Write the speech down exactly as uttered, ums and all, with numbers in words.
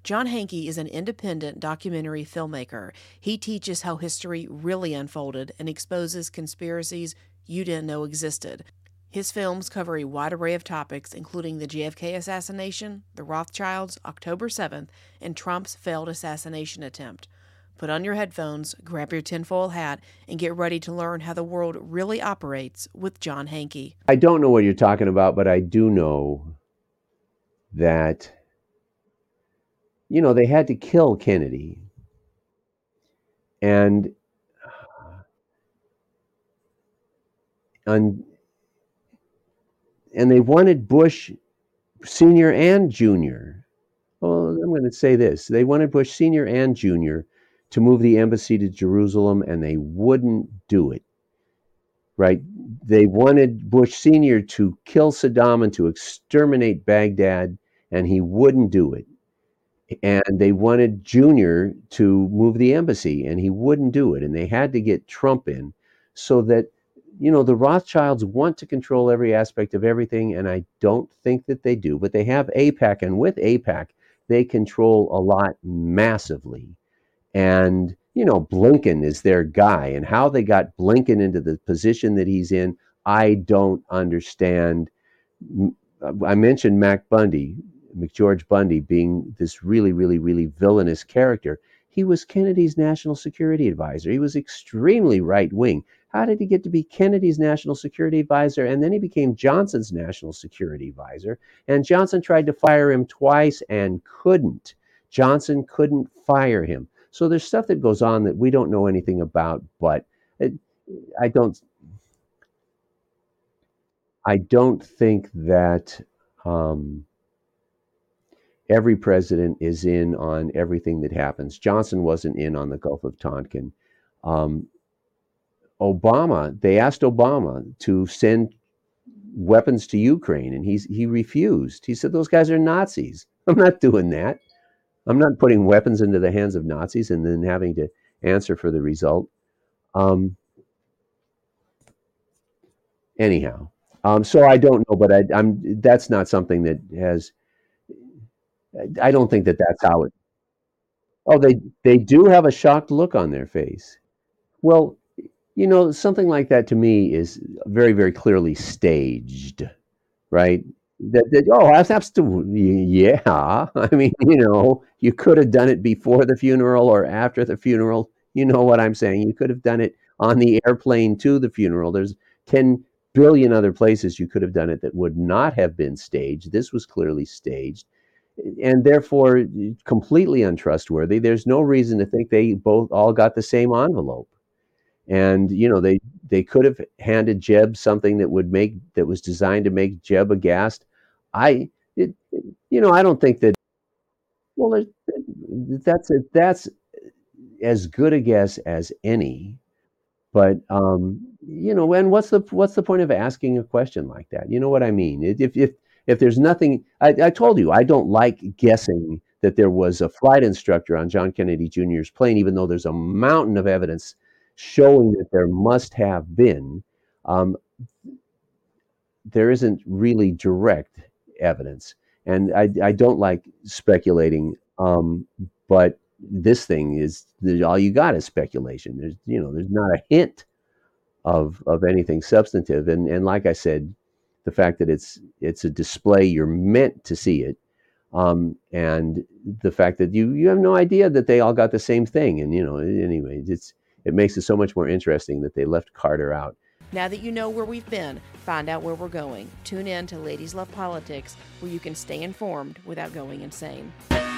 John Hanke is an independent documentary filmmaker. He teaches how history really unfolded and exposes conspiracies you didn't know existed. His films cover a wide array of topics, including the J F K assassination, the Rothschilds, October seventh, and Trump's failed assassination attempt. Put on your headphones, grab your tinfoil hat, and get ready to learn how the world really operates with John Hanke. I don't know what you're talking about, but I do know that, you know, they had to kill Kennedy. And and, and they wanted Bush Senior and Junior Well, I'm going to say this. They wanted Bush Senior and Junior to move the embassy to Jerusalem, and they wouldn't do it. Right? They wanted Bush Senior to kill Saddam and to exterminate Baghdad, and he wouldn't do it. And they wanted Junior to move the embassy, and he wouldn't do it. And they had to get Trump in so that, you know, the Rothschilds want to control every aspect of everything, and I don't think that they do. But they have AIPAC, and with AIPAC, they control a lot massively. And, you know, Blinken is their guy, and how they got Blinken into the position that he's in, I don't understand. I mentioned Mac Bundy, McGeorge Bundy, being this really, really, really villainous character. He was Kennedy's national security advisor. He was extremely right-wing. How did he get to be Kennedy's national security advisor? And then he became Johnson's national security advisor. And Johnson tried to fire him twice and couldn't. Johnson couldn't fire him. So there's stuff that goes on that we don't know anything about, but it, I don't I don't think that um, every president is in on everything that happens. Johnson wasn't in on the Gulf of Tonkin. Um, Obama, they asked Obama to send weapons to Ukraine, and he's he refused. He said, those guys are Nazis. I'm not doing that. I'm not putting weapons into the hands of Nazis and then having to answer for the result. Um, anyhow, um, so I don't know, but I, I'm that's not something that has. I don't think that that's how it. Oh, they they do have a shocked look on their face. Well, you know, something like that to me is very, very clearly staged, right? That, that oh, that's absolutely, yeah. I mean, you know, you could have done it before the funeral or after the funeral. You know what I'm saying? You could have done it on the airplane to the funeral. There's ten billion other places you could have done it that would not have been staged. This was clearly staged, and therefore completely untrustworthy. There's no reason to think they both all got the same envelope. And, you know, they, they could have handed Jeb something that would make, that was designed to make Jeb aghast. I, it, you know, I don't think that, well, that's, a, that's as good a guess as any, but, um, you know, and what's the, what's the point of asking a question like that? You know what I mean? If, if, if there's nothing, I, I told you, I don't like guessing that there was a flight instructor on John Kennedy Junior's plane, even though there's a mountain of evidence showing that there must have been. Um, there isn't really direct evidence, and I, I don't like speculating. Um, but this thing is all you got is speculation. There's you know there's not a hint of of anything substantive, and and like I said, the fact that it's it's a display, you're meant to see it. Um, and the fact that you you have no idea that they all got the same thing, and you know anyway, it's. It makes it so much more interesting that they left Carter out. Now that you know where we've been, find out where we're going. Tune in to Ladies Love Politics, where you can stay informed without going insane.